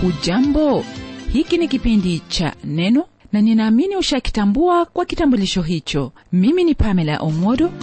Hujambo, hiki ni kipindi cha Neno na ninaamini ushakitambua kwa kitambulisho hicho. Mimi ni Pamela Omodo.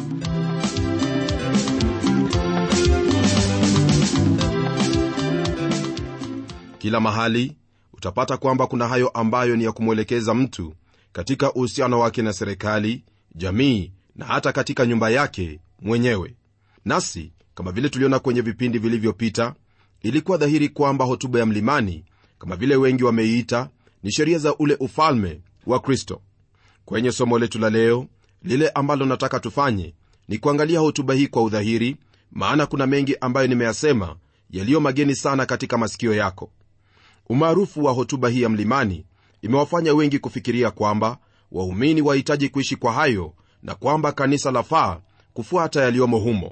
Kila mahali utapata kwamba kuna hayo ambayo ni ya kumwelekeza mtu katika uhusiano wake na serikali, jamii na hata katika nyumba yake mwenyewe. Nasi kama vile tuliona kwenye vipindi vilivyopita, ilikuwa dhahiri kwamba hotuba ya mlimani, kama vile wengi wameiita, ni sheria za ule ufalme wa Kristo. Kwenye somo letu la leo, lile ambalo nataka tufanye ni kuangalia hotuba hii kwa udhahiri, maana kuna mengi ambayo nimeyasema yaliyo mageni sana katika masikio yako. Umaarufu wa hotuba hii ya mlimani imewafanya wengi kufikiria kwamba waumini wahitaji kuishi kwa hayo na kwamba kanisa lafaa kufuata yaliyomo humo.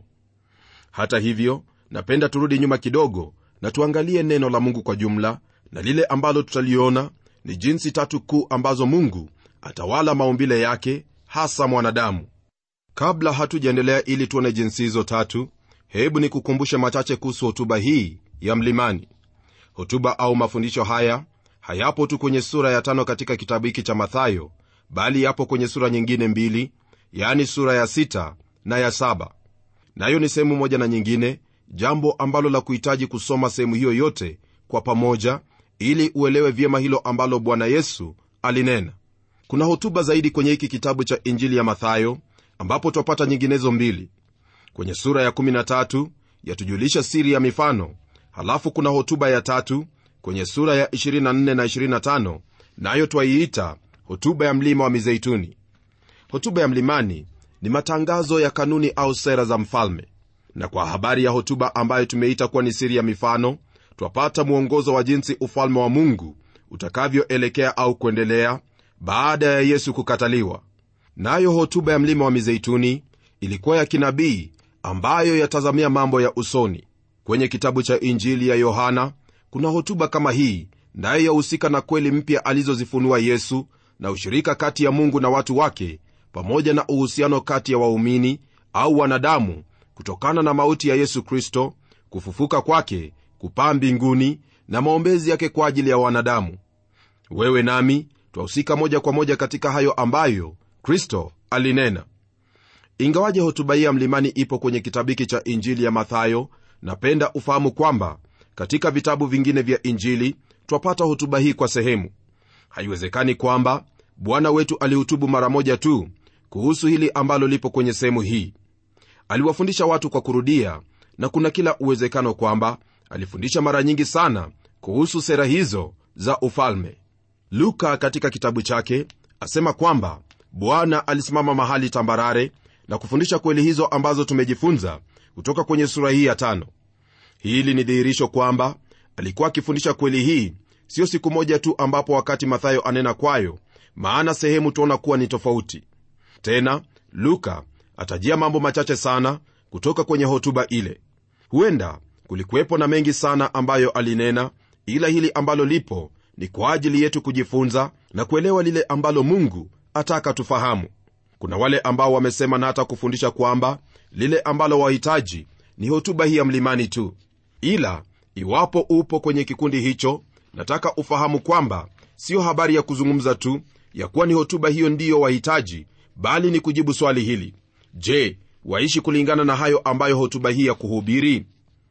Hata hivyo, napenda turudi nyuma kidogo na tuangalie neno la Mungu kwa jumla, na lile ambalo tutaliona ni jinsi tatu kuu ambazo Mungu atawala maumbile yake, hasa mwanadamu. Kabla hatujaendelea ili tuone jinsi hizo tatu, hebu nikukumbushe machache kuhusu hotuba hii ya mlimani. Hotuba au mafundisho haya hayapo tu kwenye sura ya 5 katika kitabu hiki cha Mathayo, bali yapo kwenye sura nyingine mbili, yani sura ya 6 na ya 7. Nayo ni sehemu moja na nyingine, jambo ambalo la kuhitaji kusoma sehemu hiyo yote kwa pamoja ili uelewe vyema hilo ambalo Bwana Yesu alinena. Kuna hotuba zaidi kwenye hiki kitabu cha Injili ya Mathayo, ambapo tupata nyinginezo mbili. Kwenye sura ya 13 yatujulisha siri ya mifano, halafu kuna hotuba ya 3 kwenye sura ya 24 na 25, nayo twaiita hotuba ya mlima wa Mizeituni. Hotuba ya mlimani ni matangazo ya kanuni au sera za mfalme, na kwa habari ya hotuba ambayo tumeita kuwa ni siri ya mifano, twapata mwongozo wa jinsi ufalme wa Mungu utakavyoelekea au kuendelea baada ya Yesu kukataliwa. Nayo hotuba ya mlima wa Mizeituni ilikuwa ya kinabii ambayo yatazamia mambo ya usoni. Kwenye kitabu cha Injili ya Yohana kuna hotuba kama hii, nayo yahusika na kweli mpya alizozifunua Yesu na ushirika kati ya Mungu na watu wake, pamoja na uhusiano kati ya waumini au wanadamu kutokana na mauti ya Yesu Kristo, kufufuka kwake, kupaa mbinguni na maombezi yake kwa ajili ya wanadamu. Wewe nami twahusika moja kwa moja katika hayo ambayo Kristo alinena. Ingawaje hotuba hii ya mlimani ipo kwenye kitabu hiki cha Injili ya Mathayo, napenda ufahamu kwamba katika vitabu vingine vya Injili twapata hotuba hii kwa sehemu. Haiwezekani kwamba Bwana wetu alihutubu mara moja tu kuhusu hili ambalo lipo kwenye sehemu hii. Aliwafundisha watu kwa kurudia, na kuna kila uwezekano kwamba alifundisha mara nyingi sana kuhusu sera hizo za ufalme. Luka katika kitabu chake asema kwamba Bwana alisimama mahali tambarare na kufundisha kweli hizo ambazo tumejifunza kutoka kwenye sura hii ya 5. Hili ni dhihirisho kwamba alikuwa akifundisha kweli hii sio siku moja tu, ambapo wakati Mathayo anena kwayo, maana sehemu tuona kuwa ni tofauti. Tena Luka atajia mambo machache sana kutoka kwenye hotuba ile. Huenda kulikuwepo na mengi sana ambayo alinena, ila hili ambalo lipo ni kwa ajili yetu kujifunza na kuelewa lile ambalo Mungu ataka tufahamu. Kuna wale ambao wamesema na hata kufundisha kwamba lile ambalo wahitaji ni hotuba hii ya mlimani tu. Ila iwapo upo kwenye kikundi hicho, nataka ufahamu kwamba sio habari ya kuzungumza tu ya kuwa ni hotuba hiyo ndiyo wahitaji, bali ni kujibu swali hili: je, waishi kulingana na hayo ambayo hotuba hii ya kuhubiri?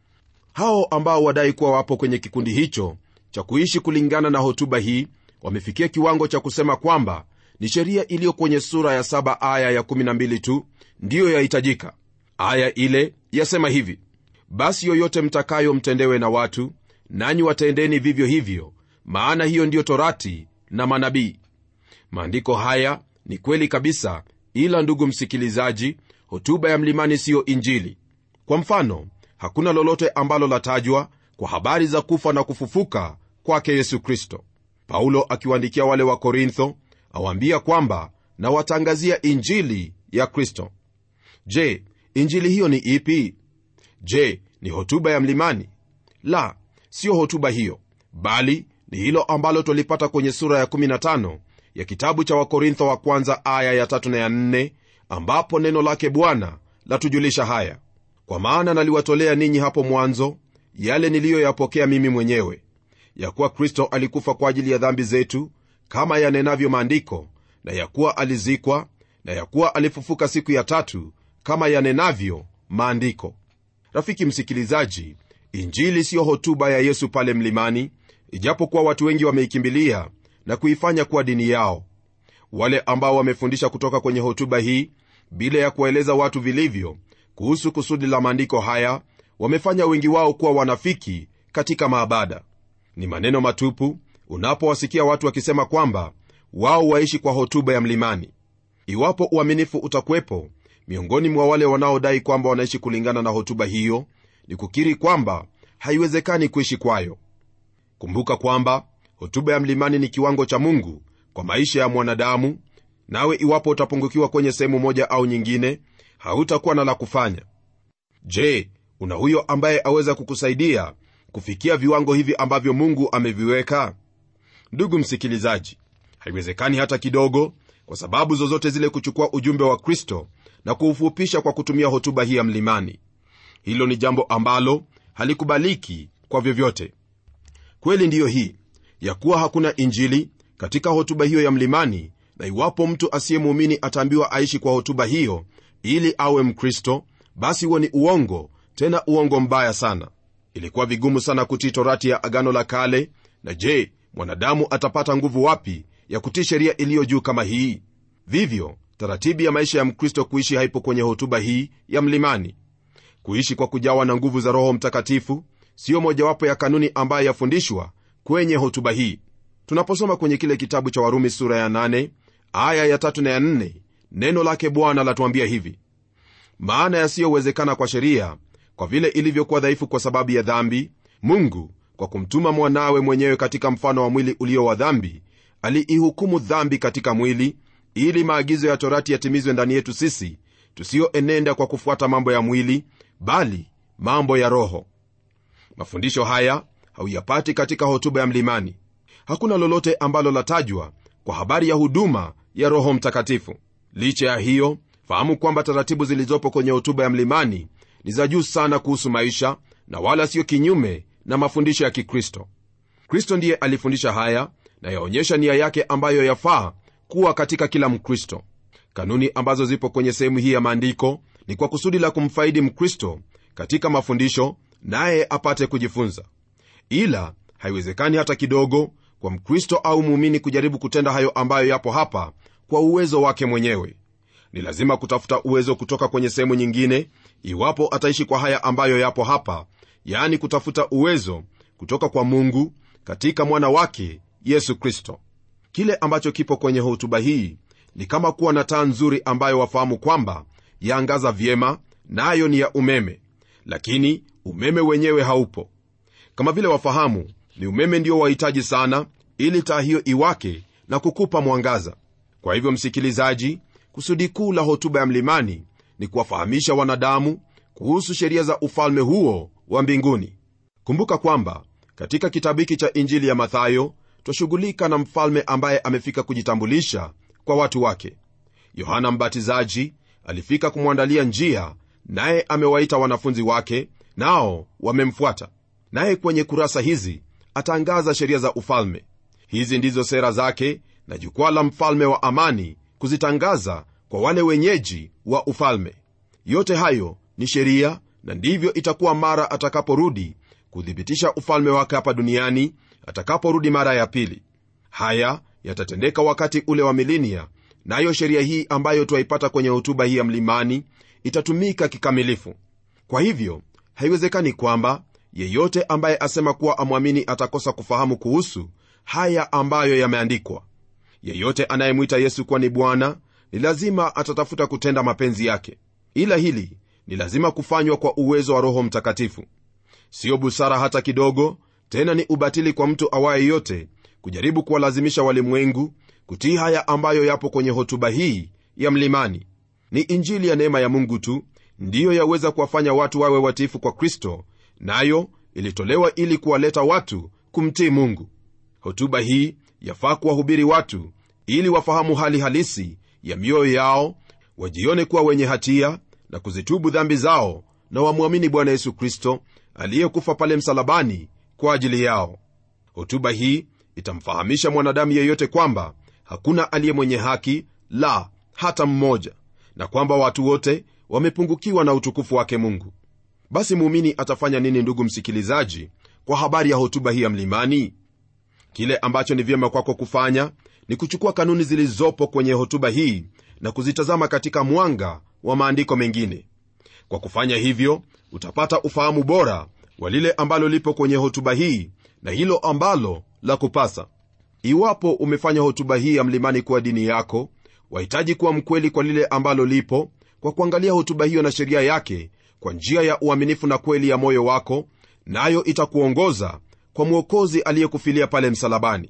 Hao ambao wadai kuwa wapo kwenye kikundi hicho cha kuishi kulingana na hotuba hii wamefikia kiwango cha kusema kwamba ni sheria iliyo kwenye sura ya 7 aya ya 12 tu ndiyo yahitajika. Aya ile yasema hivi: basi yoyote mtakayo mtendewe na watu, nanyi watendeni vivyo hivyo, maana hiyo ndiyo torati na manabii. Maandiko haya ni kweli kabisa, ila ndugu msikilizaji, hotuba ya mlimani siyo Injili. Kwa mfano, hakuna lolote ambalo latajwa kwa habari za kufa na kufufuka kwake Yesu Kristo. Paulo akiwaandikia wale wa Korintho awaambia kwamba na watangazia Injili ya Kristo. Je, Injili hiyo ni ipi? Je, ni hotuba ya mlimani? La, sio hotuba hiyo, bali ni hilo ambalo tulipata kwenye sura ya 15 ya kitabu cha Wakorintho wa kwanza aya ya 3 na ya 4, ambapo neno lake Bwana latujulisha haya: kwa maana naliwatolea ninyi hapo mwanzo yale niliyoyapokea mimi mwenyewe, ya kuwa Kristo alikufa kwa ajili ya dhambi zetu kama yanenavyo maandiko, na ya kuwa alizikwa, na ya kuwa alifufuka siku ya tatu kama yanenavyo maandiko. Rafiki msikilizaji, injili siyo hotuba ya Yesu pale mlimani, ijapokuwa watu wengi wameikimbilia na kuifanya kuwa dini yao. Wale ambao wamefundisha kutoka kwenye hotuba hii bila ya kueleza watu vilivyo kuhusu kusudi la maandiko haya, wamefanya wengi wao kuwa wanafiki katika maabada. Ni maneno matupu unapowasikia watu wakisema kwamba wao waishi kwa hotuba ya mlimani. Iwapo uaminifu utakuwepo miongoni mwa wale wanaodai kwamba wanaishi kulingana na hotuba hiyo, ni kukiri kwamba haiwezekani kuishi kwayo. Kumbuka kwamba hotuba ya mlimani ni kiwango cha Mungu kwa maisha ya mwanadamu, nawe iwapo utapungukiwa kwenye sehemu moja au nyingine, hautakuwa na la kufanya. Je, una huyo ambaye aweza kukusaidia kufikia viwango hivi ambavyo Mungu ameviweka? Ndugu msikilizaji, haiwezekani hata kidogo kwa sababu zozote zile kuchukua ujumbe wa Kristo na kuufupisha kwa kutumia hotuba hii ya mlimani. Hilo ni jambo ambalo halikubaliki kwa vyovyote. Kweli ndiyo hii ya kuwa hakuna injili katika hotuba hiyo ya mlimani, na iwapo mtu asiyemuamini ataambiwa aishi kwa hotuba hiyo ili awe Mkristo, basi huo ni uongo, tena uongo mbaya sana. Ilikuwa vigumu sana kutii torati ya Agano la Kale, na je, mwanadamu atapata nguvu wapi ya kutii sheria iliyo juu kama hii? Vivyo taratibu ya maisha ya Mkristo kuishi haipo kwenye hotuba hii ya mlimani. Kuishi kwa kujawa na nguvu za Roho Mtakatifu sio mojawapo ya kanuni ambayo yafundishwa kwenye hotuba hii. Tunaposoma kwenye kile kitabu cha Warumi sura ya 8 aya ya 3 na ya 4, neno lake Bwana latuambia hivi: maana yasiyowezekana kwa sheria, kwa vile ilivyokuwa dhaifu kwa sababu ya dhambi, Mungu kwa kumtuma mwanawe mwenyewe katika mfano wa mwili ulio wa dhambi, aliihukumu dhambi katika mwili, ili maagizo ya torati yatimizwe ndani yetu sisi tusioenenda kwa kufuata mambo ya mwili, bali mambo ya Roho. Mafundisho haya hauyapati katika hotuba ya mlimani. Hakuna lolote ambalo latajwa kwa habari ya huduma ya Roho Mtakatifu. Licha ya hiyo, fahamu kwamba taratibu zilizopo kwenye hotuba ya mlimani ni za juu sana kuhusu maisha, na wala sio kinyume na mafundisho ya Kikristo. Kristo ndiye alifundisha haya na yaonyesha nia yake ambayo yafaa kuwa katika kila Mkristo. Kanuni ambazo zipo kwenye sehemu hii ya maandiko ni kwa kusudi la kumfaidi Mkristo katika mafundisho, naye apate kujifunza. Ila haiwezekani hata kidogo kwa Mkristo au muumini kujaribu kutenda hayo ambayo yapo hapa kwa uwezo wake mwenyewe. Ni lazima kutafuta uwezo kutoka kwenye sehemu nyingine iwapo ataishi kwa haya ambayo yapo hapa, yaani kutafuta uwezo kutoka kwa Mungu katika mwana wake Yesu Kristo. Kile ambacho kipo kwenye hotuba hii ni kama kuwa na taa nzuri ambayo wafahamu kwamba yaangaza vyema, nayo ni ya umeme, lakini umeme wenyewe haupo. Kama vile wafahamu, ni umeme ndio wahitaji sana ili taa hiyo iwake na kukupa mwangaza. Kwa hivyo msikilizaji, kusudi kuu la hotuba ya mlimani ni kuwafahamisha wanadamu kuhusu sheria za ufalme huo wa mbinguni. Kumbuka kwamba katika kitabu hiki cha Injili ya Mathayo twashughulika na mfalme ambaye amefika kujitambulisha kwa watu wake. Yohana Mbatizaji alifika kumwandalia njia, naye amewaita wanafunzi wake, nao wamemfuata. Naye kwenye kurasa hizi atangaza sheria za ufalme. Hizi ndizo sera zake na jukwaa la mfalme wa amani kuzitangaza kwa wale wenyeji wa ufalme. Yote hayo ni sheria, na ndivyo itakuwa mara atakaporudi kuthibitisha ufalme wake hapa duniani, atakaporudi mara ya pili. Haya yatatendeka wakati ule wa milenia, nayo sheria hii ambayo twaipata kwenye hotuba hii ya mlimani itatumika kikamilifu. Kwa hivyo haiwezekani kwamba yeyote ambaye asema kuwa amwamini atakosa kufahamu kuhusu haya ambayo yameandikwa. Yeyote anayemwita Yesu kuwa ni Bwana ni lazima atatafuta kutenda mapenzi yake, ila hili ni lazima kufanywa kwa uwezo wa Roho Mtakatifu. Sio busara hata kidogo, tena ni ubatili kwa mtu awaye yote kujaribu kuwalazimisha walimwengu kutii haya ambayo yapo kwenye hotuba hii ya mlimani. Ni injili ya neema ya Mungu tu ndiyo yaweza kuwafanya watu wawe watiifu kwa Kristo, nayo ilitolewa ili kuwaleta watu kumtii Mungu. Hotuba hii yafaa kuwahubiri watu ili wafahamu hali halisi ya mioyo yao, wajione kuwa wenye hatia na kuzitubu dhambi zao, na wamwamini Bwana Yesu Kristo aliyekufa pale msalabani kwa ajili yao. Hotuba hii itamfahamisha mwanadamu yeyote kwamba hakuna aliye mwenye haki, la hata mmoja, na kwamba watu wote wamepungukiwa na utukufu wake Mungu. Basi muumini atafanya nini, ndugu msikilizaji, kwa habari ya hotuba hii ya mlimani? Kile ambacho ni vyema kwako kufanya ni kuchukua kanuni zilizopo kwenye hotuba hii na kuzitazama katika mwanga wa maandiko mengine. Kwa kufanya hivyo, utapata ufahamu bora wa lile ambalo lipo kwenye hotuba hii na hilo ambalo la kupasa. Iwapo umefanya hotuba hii ya mlimani kuwa dini yako, wahitaji kuwa mkweli kwa lile ambalo lipo, kwa kuangalia hotuba hiyo na sheria yake kwa njia ya uaminifu na kweli ya moyo wako, nayo itakuongoza kwa Mwokozi aliyekufilia pale msalabani.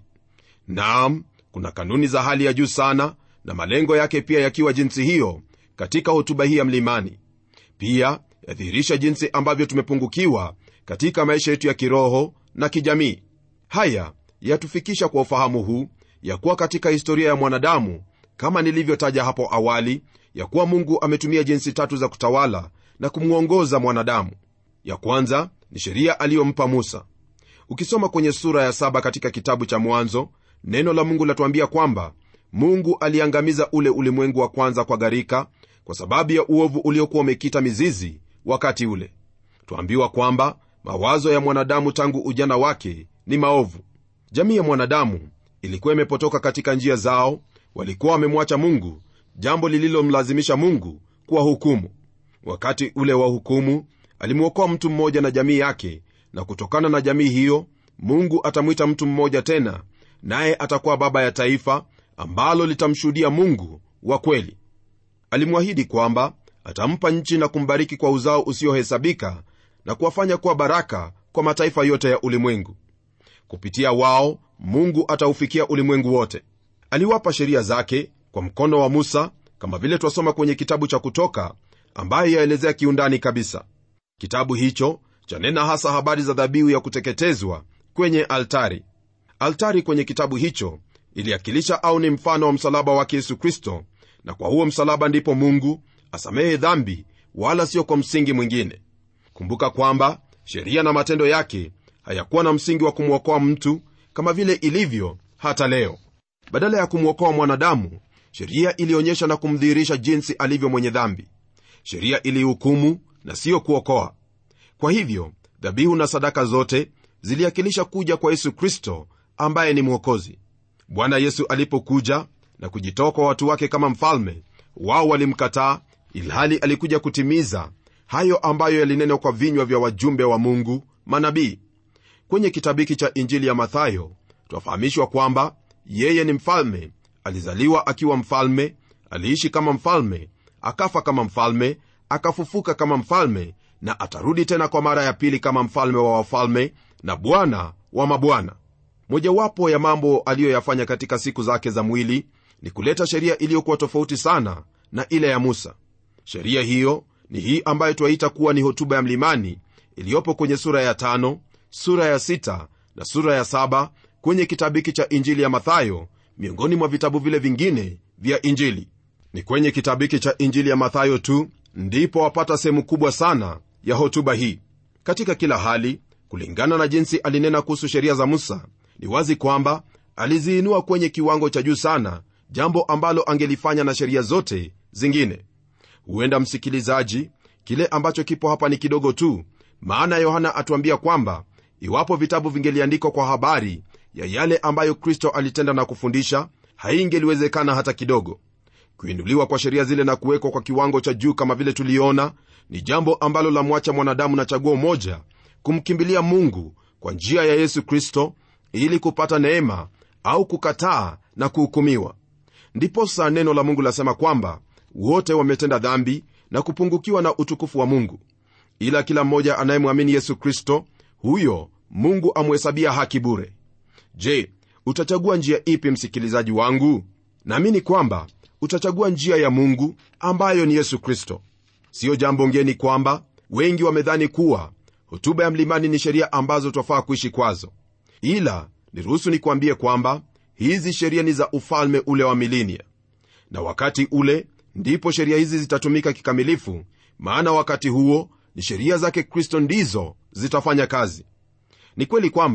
Naam, kuna kanuni za hali ya juu sana, na malengo yake pia yakiwa jinsi hiyo katika hotuba hii ya mlimani. Pia yadhihirisha jinsi ambavyo tumepungukiwa katika maisha yetu ya kiroho na kijamii. Haya yatufikisha kwa ufahamu huu ya kuwa katika historia ya mwanadamu, kama nilivyotaja hapo awali, ya kuwa Mungu ametumia jinsi tatu za kutawala na kumwongoza mwanadamu. Ya kwanza ni sheria aliyompa Musa. Ukisoma kwenye sura ya 7 katika kitabu cha Mwanzo, neno la Mungu latuambia kwamba Mungu aliangamiza ule ulimwengu wa kwanza kwa gharika kwa sababu ya uovu uliokuwa umekita mizizi wakati ule. Tuambiwa kwamba mawazo ya mwanadamu tangu ujana wake ni maovu. Jamii ya mwanadamu ilikuwa imepotoka katika njia zao, walikuwa wamemwacha Mungu, jambo lililomlazimisha Mungu kuwa hukumu. Wakati ule wa hukumu, alimwokoa mtu mmoja na jamii yake, na kutokana na jamii hiyo Mungu atamwita mtu mmoja tena, naye atakuwa baba ya taifa ambalo litamshuhudia Mungu wa kweli. Alimwahidi kwamba atampa nchi na kumbariki kwa uzao usiohesabika na kuwafanya kuwa baraka kwa mataifa yote ya ulimwengu. Kupitia wao Mungu ataufikia ulimwengu wote. Aliwapa sheria zake kwa mkono wa Musa, kama vile twasoma kwenye kitabu cha Kutoka, ambaye yaelezea kiundani kabisa. Kitabu hicho chanena hasa habari za dhabihu ya kuteketezwa kwenye altari. Altari kwenye kitabu hicho iliakilisha au ni mfano wa msalaba wa Yesu Kristo, na kwa huo msalaba ndipo Mungu asamehe dhambi, wala sio kwa msingi mwingine. Kumbuka kwamba sheria na matendo yake hayakuwa na msingi wa kumwokoa mtu kama vile ilivyo hata leo. Badala ya kumwokoa mwanadamu, sheria ilionyesha na kumdhihirisha jinsi alivyo mwenye dhambi. Sheria ilihukumu na sio kuokoa. Kwa hivyo dhabihu na sadaka zote ziliakilisha kuja kwa Yesu Kristo ambaye ni Mwokozi. Bwana Yesu alipokuja na kujitoa kwa watu wake kama mfalme, wao walimkataa, ilhali alikuja kutimiza hayo ambayo yalinenwa kwa vinywa vya wajumbe wa Mungu, manabii. Kwenye kitabu hiki cha Injili ya Mathayo twafahamishwa kwamba yeye ni mfalme, alizaliwa akiwa mfalme, aliishi kama mfalme, akafa kama mfalme, akafufuka kama mfalme, na atarudi tena kwa mara ya pili kama mfalme wa wafalme na Bwana wa mabwana. Mojawapo ya mambo aliyoyafanya katika siku zake za mwili ni kuleta sheria iliyokuwa tofauti sana na ile ya Musa. Sheria hiyo ni hii ambayo twaita kuwa ni hotuba ya mlimani, iliyopo kwenye sura ya 5, sura ya 6 na sura ya 7 kwenye kitabu hiki cha Injili ya Mathayo, miongoni mwa vitabu vile vingine vya Injili. Ni kwenye kitabu hiki cha Injili ya Mathayo tu ndipo wapata sehemu kubwa sana ya hotuba hii. Katika kila hali, kulingana na jinsi alinena kuhusu sheria za Musa, ni wazi kwamba aliziinua kwenye kiwango cha juu sana, jambo ambalo angelifanya na sheria zote zingine. Huenda msikilizaji, kile ambacho kipo hapa ni kidogo tu, maana Yohana atuambia kwamba iwapo vitabu vingeliandikwa kwa habari ya yale ambayo Kristo alitenda na kufundisha, haingeliwezekana hata kidogo. Kuinuliwa kwa sheria zile na kuwekwa kwa kiwango cha juu kama vile tuliona, ni jambo ambalo lamwacha mwanadamu na chaguo moja, kumkimbilia Mungu kwa njia ya Yesu Kristo ili kupata neema, au kukataa na kuhukumiwa. Ndiposa neno la Mungu lasema kwamba wote wametenda dhambi na kupungukiwa na utukufu wa Mungu, ila kila mmoja anayemwamini Yesu Kristo, huyo Mungu amhesabia haki bure. Je, utachagua njia ipi, msikilizaji wangu? Naamini kwamba utachagua njia ya Mungu ambayo ni Yesu Kristo. Sio jambo ngeni kwamba wengi wamedhani kuwa hotuba ya mlimani ni sheria ambazo twafaa kuishi kwazo, ila niruhusu nikwambie kwamba hizi sheria ni za ufalme ule wa milenia, na wakati ule ndipo sheria hizi zitatumika kikamilifu, maana wakati huo ni sheria zake Kristo ndizo zitafanya kazi. Ni kweli kwamba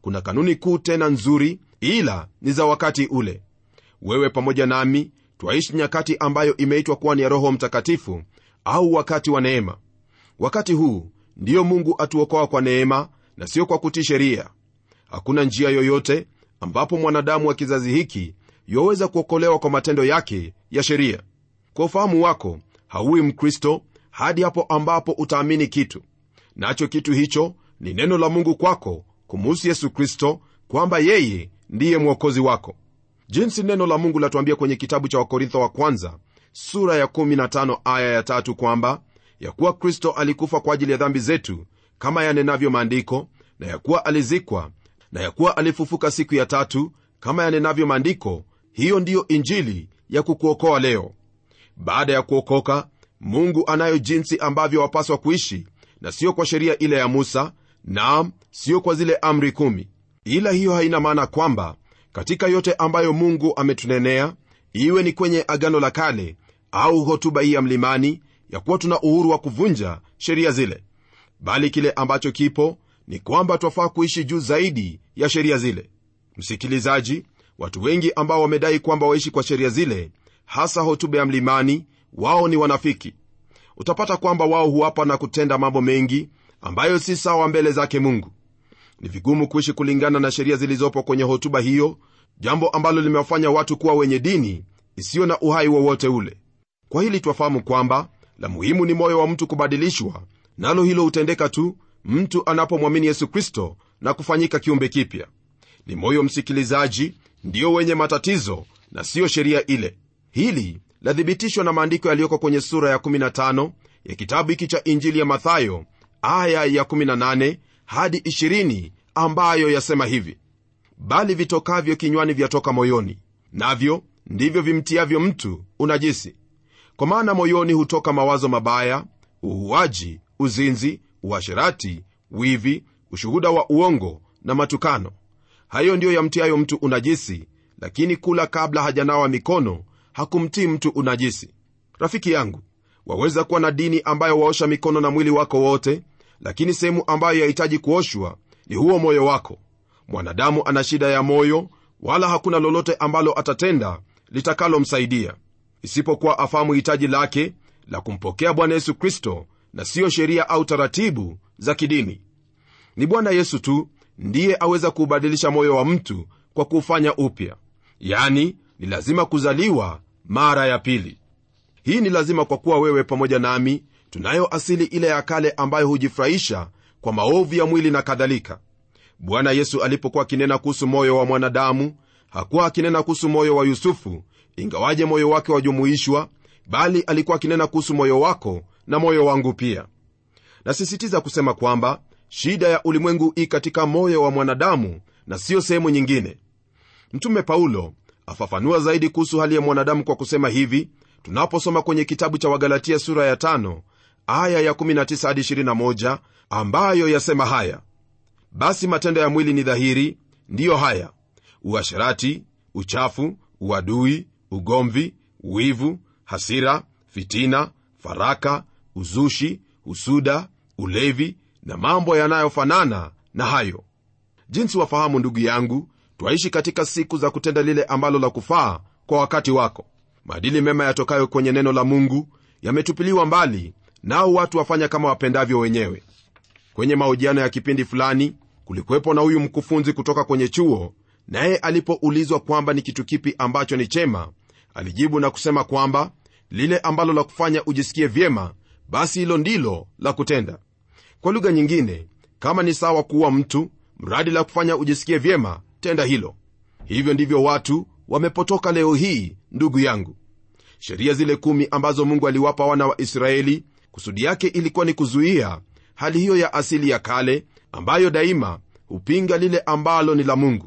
kuna kanuni kuu tena nzuri, ila ni za wakati ule. Wewe pamoja nami twaishi nyakati ambayo imeitwa kuwa ni ya Roho Mtakatifu, au wakati wa neema. Wakati huu ndiyo Mungu atuokoa kwa neema na sio kwa kutii sheria. Hakuna njia yoyote ambapo mwanadamu wa kizazi hiki yaweza kuokolewa kwa matendo yake ya sheria. Kwa ufahamu wako, hauwi Mkristo hadi hapo ambapo utaamini kitu, nacho kitu hicho ni neno la Mungu kwako kumuhusu Yesu Kristo, kwamba yeye ndiye mwokozi wako. Jinsi neno la Mungu latuambia kwenye kitabu cha Wakorintho wa kwanza sura ya 15 aya ya 3 kwamba ya kuwa Kristo alikufa kwa ajili ya dhambi zetu kama yanenavyo maandiko, na ya kuwa alizikwa, na ya kuwa alifufuka siku ya tatu kama yanenavyo maandiko. Hiyo ndiyo injili ya kukuokoa leo. Baada ya kuokoka, Mungu anayo jinsi ambavyo wapaswa kuishi, na sio kwa sheria ile ya Musa, naam, sio kwa zile amri 10. Ila hiyo haina maana kwamba katika yote ambayo Mungu ametunenea, iwe ni kwenye Agano la Kale au hotuba hii ya mlimani, ya kuwa tuna uhuru wa kuvunja sheria zile. Bali kile ambacho kipo ni kwamba twafaa kuishi juu zaidi ya sheria zile. Msikilizaji, watu wengi ambao wamedai kwamba waishi kwa sheria zile, hasa hotuba ya mlimani, wao ni wanafiki. Utapata kwamba wao huapa na kutenda mambo mengi ambayo si sawa mbele zake Mungu. Ni vigumu kuishi kulingana na sheria zilizopo kwenye hotuba hiyo, jambo ambalo limewafanya watu kuwa wenye dini isiyo na uhai wowote ule. Kwa hili twafahamu kwamba la muhimu ni moyo wa mtu kubadilishwa, nalo hilo hutendeka tu mtu anapomwamini Yesu Kristo na kufanyika kiumbe kipya. Ni moyo, msikilizaji, ndio wenye matatizo na sio sheria ile. Hili lathibitishwa na maandiko yaliyoko kwenye sura ya 15 ya kitabu hiki cha Injili ya Mathayo aya ya 18 hadi 20, ambayo yasema hivi: bali vitokavyo kinywani vyatoka moyoni, navyo ndivyo vimtiavyo mtu unajisi. Kwa maana moyoni hutoka mawazo mabaya, uuaji, uzinzi, uasherati, wivi, ushuhuda wa uongo na matukano. Hayo ndiyo yamtiayo mtu unajisi, lakini kula kabla hajanawa mikono hakumtii mtu unajisi. Rafiki yangu, waweza kuwa na dini ambayo waosha mikono na mwili wako wote, lakini sehemu ambayo yahitaji kuoshwa ni huo moyo wako. Mwanadamu ana shida ya moyo, wala hakuna lolote ambalo atatenda litakalomsaidia isipokuwa afahamu hitaji lake la kumpokea Bwana Yesu Kristo, na sio sheria au taratibu za kidini. Ni Bwana Yesu tu ndiye aweza kuubadilisha moyo wa mtu kwa kuufanya upya. Yani ni lazima kuzaliwa mara ya pili. Hii ni lazima kwa kuwa wewe pamoja nami tunayo asili ile ya kale ambayo hujifurahisha kwa maovu ya mwili na kadhalika. Bwana Yesu alipokuwa akinena kuhusu moyo wa mwanadamu, hakuwa akinena kuhusu moyo wa Yusufu, ingawaje moyo wake wajumuishwa, bali alikuwa akinena kuhusu moyo wako na moyo wangu pia. Nasisitiza kusema kwamba shida ya ulimwengu i katika moyo wa mwanadamu na sio sehemu nyingine. Mtume Paulo afafanua zaidi kuhusu hali ya mwanadamu kwa kusema hivi, tunaposoma kwenye kitabu cha Wagalatia sura ya 5 aya ya 19 hadi 21, ambayo yasema haya: basi matendo ya mwili ni dhahiri, ndiyo haya: uasherati, uchafu, uadui, ugomvi, wivu, hasira, fitina, faraka, uzushi, husuda, ulevi na mambo yanayofanana na hayo. Jinsi wafahamu, ndugu yangu, twaishi katika siku za kutenda lile ambalo la kufaa kwa wakati wako. Maadili mema yatokayo kwenye neno la Mungu yametupiliwa mbali, nao watu wafanya kama wapendavyo wenyewe. Kwenye mahojiano ya kipindi fulani, kulikuwepo na huyu mkufunzi kutoka kwenye chuo, naye alipoulizwa kwamba ni kitu kipi ambacho ni chema, alijibu na kusema kwamba lile ambalo la kufanya ujisikie vyema, basi hilo ndilo la kutenda. Kwa lugha nyingine, kama ni sawa kuwa mtu, mradi la kufanya ujisikie vyema, tenda hilo. Hivyo ndivyo watu wamepotoka leo hii, ndugu yangu. Sheria zile 10 ambazo Mungu aliwapa wana wa Israeli, kusudi yake ilikuwa ni kuzuia hali hiyo ya asili ya kale ambayo daima hupinga lile ambalo ni la Mungu.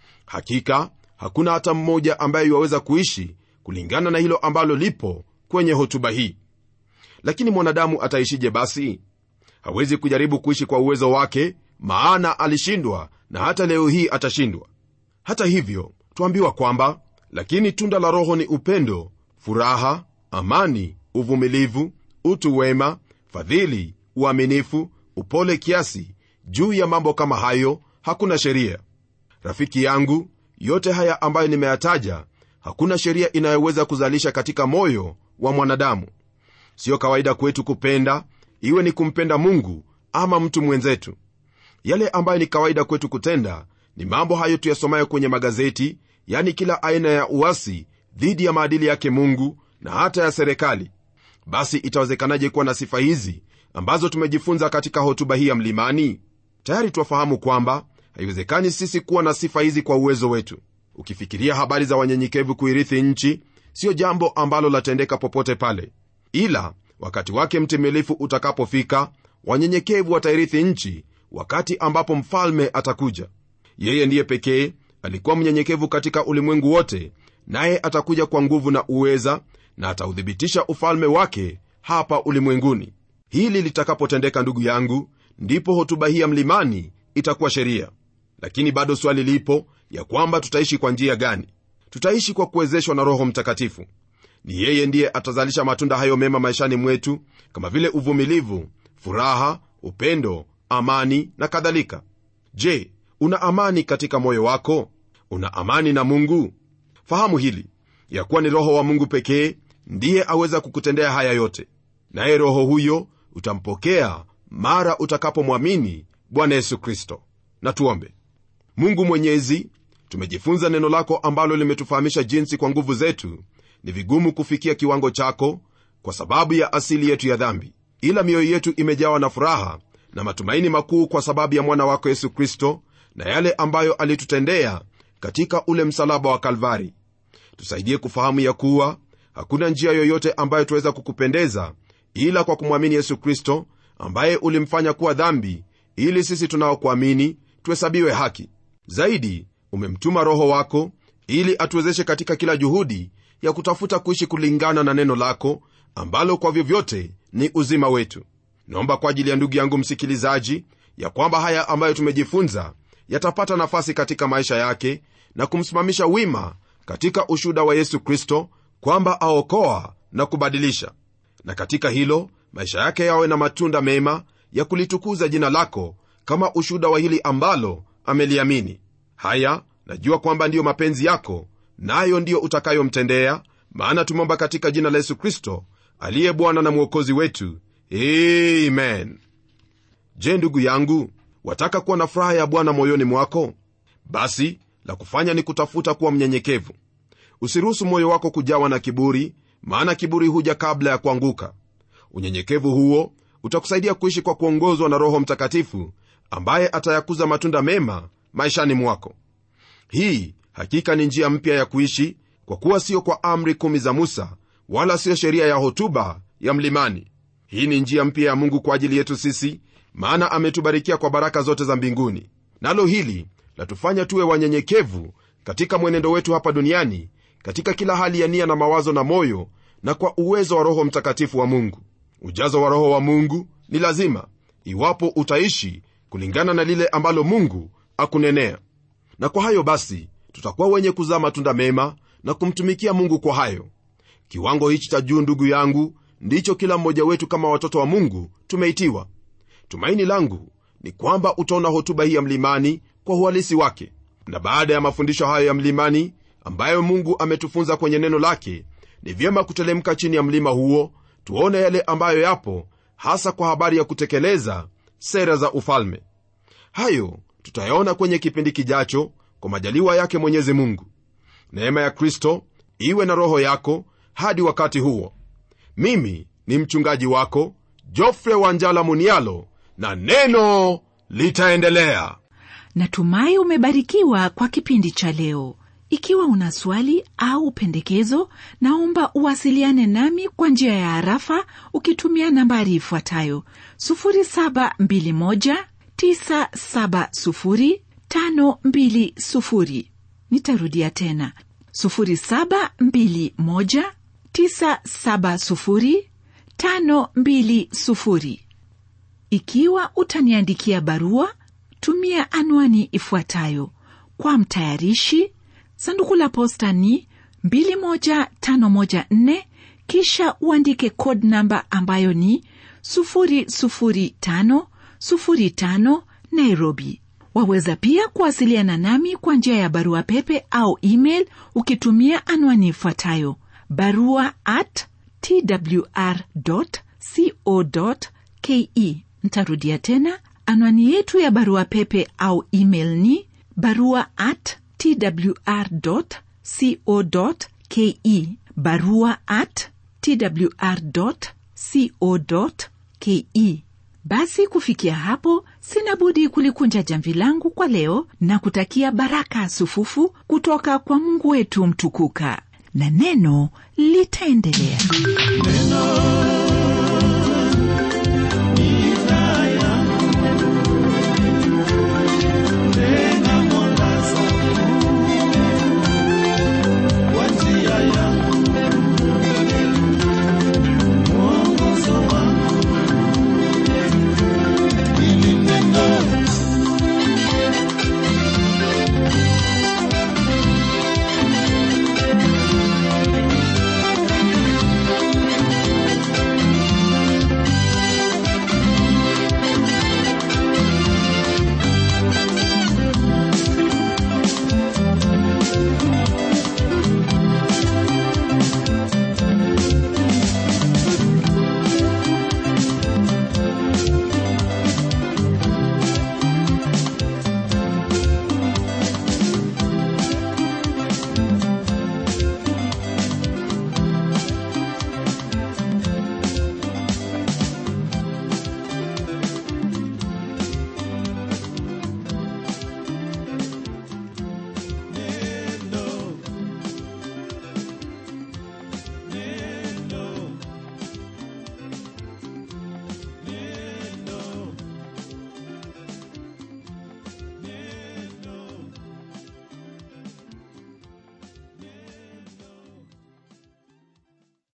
Hakika hakuna hata mmoja ambaye yaweza kuishi kulingana na hilo ambalo lipo kwenye hotuba hii. Lakini mwanadamu ataishije basi? Hawezi kujaribu kuishi kwa uwezo wake, maana alishindwa na hata leo hii atashindwa. Hata hivyo, tuambiwa kwamba lakini tunda la Roho ni upendo, furaha, amani, uvumilivu, utu wema, fadhili, uaminifu, upole kiasi. Juu ya mambo kama hayo hakuna sheria. Rafiki yangu, yote haya ambayo nimeyataja, hakuna sheria inayoweza kuzalisha katika moyo wa mwanadamu. Sio kawaida kwetu kupenda, iwe ni kumpenda Mungu ama mtu mwenzetu. Yale ambayo ni kawaida kwetu kutenda ni mambo hayo tuyasomayo kwenye magazeti, yani kila aina ya uasi dhidi ya maadili yake Mungu na hata ya serikali. Basi itawezekanaje kuwa na sifa hizi ambazo tumejifunza katika hotuba hii ya mlimani? Tayari tuwafahamu kwamba haiwezekani sisi kuwa na sifa hizi kwa uwezo wetu. Ukifikiria habari za wanyenyekevu kuirithi nchi, sio jambo ambalo latendeka popote pale, ila wakati wake mtimilifu utakapofika, wanyenyekevu watairithi nchi, wakati ambapo mfalme atakuja. Yeye ndiye pekee alikuwa mnyenyekevu katika ulimwengu wote, naye atakuja kwa nguvu na uweza, na ataudhibitisha ufalme wake hapa ulimwenguni. Hili litakapotendeka, ndugu yangu, ndipo hotuba hii ya mlimani itakuwa sheria. Lakini bado swali lipo ya kwamba tutaishi kwa njia gani? Tutaishi kwa kuwezeshwa na Roho Mtakatifu. Ni yeye ndiye atazalisha matunda hayo mema maishani mwetu, kama vile uvumilivu, furaha, upendo, amani na kadhalika. Je, una amani katika moyo wako? Una amani na Mungu? Fahamu hili ya kuwa ni Roho wa Mungu pekee ndiye aweza kukutendea haya yote, naye Roho huyo utampokea mara utakapomwamini Bwana Yesu Kristo. Na tuombe. Mungu Mwenyezi, tumejifunza neno lako ambalo limetufahamisha jinsi kwa nguvu zetu ni vigumu kufikia kiwango chako kwa sababu ya asili yetu ya dhambi, ila mioyo yetu imejawa na furaha na matumaini makuu kwa sababu ya mwana wako Yesu Kristo na yale ambayo alitutendea katika ule msalaba wa Kalvari. Tusaidie kufahamu ya kuwa hakuna njia yoyote ambayo tuweza kukupendeza ila kwa kumwamini Yesu Kristo, ambaye ulimfanya kuwa dhambi ili sisi tunaokuamini tuhesabiwe haki. Zaidi, umemtuma Roho wako ili atuwezeshe katika kila juhudi ya kutafuta kuishi kulingana na neno lako, ambalo kwa vyovyote ni uzima wetu. Naomba kwa ajili ya ndugu yangu msikilizaji ya kwamba haya ambayo tumejifunza yatapata nafasi katika maisha yake na kumsimamisha wima katika ushuhuda wa Yesu Kristo, kwamba aokoa na kubadilisha, na katika hilo maisha yake yawe na matunda mema ya kulitukuza jina lako, kama ushuhuda wa hili ambalo ameliamini. Haya najua kwamba ndiyo mapenzi yako, nayo ndiyo utakayomtendea, maana tumeomba katika jina la Yesu Kristo aliye Bwana na Mwokozi wetu. Amen. Je, ndugu yangu, wataka kuwa na furaha ya Bwana moyoni mwako? Basi la kufanya ni kutafuta kuwa mnyenyekevu. Usiruhusu moyo wako kujawa na kiburi, maana kiburi huja kabla ya kuanguka. Unyenyekevu huo utakusaidia kuishi kwa kuongozwa na Roho Mtakatifu, ambaye atayakuza matunda mema maishani mwako. Hii hakika ni njia mpya ya kuishi, kwa kuwa sio kwa amri 10 za Musa, wala sio sheria ya hotuba ya mlimani. Hii ni njia mpya ya Mungu kwa ajili yetu sisi, maana ametubarikia kwa baraka zote za mbinguni. Nalo hili latufanya tuwe wanyenyekevu katika mwenendo wetu hapa duniani, katika kila hali ya nia na mawazo na moyo, na kwa uwezo wa Roho Mtakatifu wa Mungu. Ujazo wa Roho wa Mungu ni lazima iwapo utaishi kulingana na lile ambalo Mungu akunenea. Na kwa hayo basi tutakuwa wenye kuzaa matunda mema na kumtumikia Mungu kwa hayo. Kiwango hichi cha juu, ndugu yangu, ndicho kila mmoja wetu kama watoto wa Mungu tumeitiwa. Tumaini langu ni kwamba utaona hotuba hii ya mlimani kwa uhalisi wake, na baada ya mafundisho hayo ya mlimani ambayo Mungu ametufunza kwenye neno lake, ni vyema kutelemka chini ya mlima huo tuone yale ambayo yapo, hasa kwa habari ya kutekeleza sera za ufalme. Hayo tutayaona kwenye kipindi kijacho kwa majaliwa yake Mwenyezi Mungu. Neema ya Kristo iwe na roho yako hadi wakati huo. Mimi ni mchungaji wako Geoffrey Wanjala Munialo, na neno litaendelea. Natumai umebarikiwa kwa kipindi cha leo. Ikiwa una swali au pendekezo, naomba uwasiliane nami kwa njia ya harafa ukitumia nambari ifuatayo: 0721970520. Nitarudia tena: 0721970520. Ikiwa utaniandikia barua, tumia anwani ifuatayo: kwa mtayarishi sanduku la posta ni 21514, kisha uandike code namba ambayo ni 00505 Nairobi. Waweza pia kuwasiliana nami kwa njia ya barua pepe au email ukitumia anwani ifuatayo: barua@twr.co.ke. Nitarudia tena, anwani yetu ya barua pepe au email ni barua@twr.co.ke, barua@twr.co.ke. Basi kufikia hapo, sina budi kulikunja jamvi langu kwa leo na kutakia baraka sufufu kutoka kwa Mungu wetu mtukuka, na neno litaendelea.